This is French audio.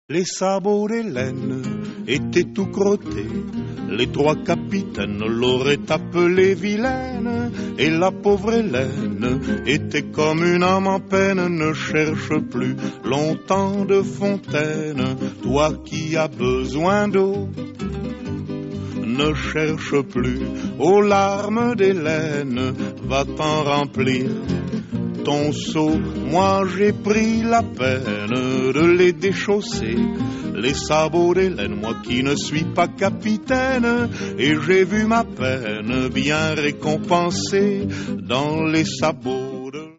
Les sabots d'Hélène étaient tout crottés. Les trois capitaines l'auraient appelée vilaine. Et la pauvre Hélène était comme une âme en peine. Ne cherche plus longtemps de fontaine. Toi qui as besoin d'eau, ne cherche plus aux larmes d'Hélène. Va t'en remplir ton seau. Moi j'ai pris la peine de les déchausser, les sabots d'Hélène, moi qui ne suis pas capitaine, et j'ai vu ma peine bien récompensée dans les sabots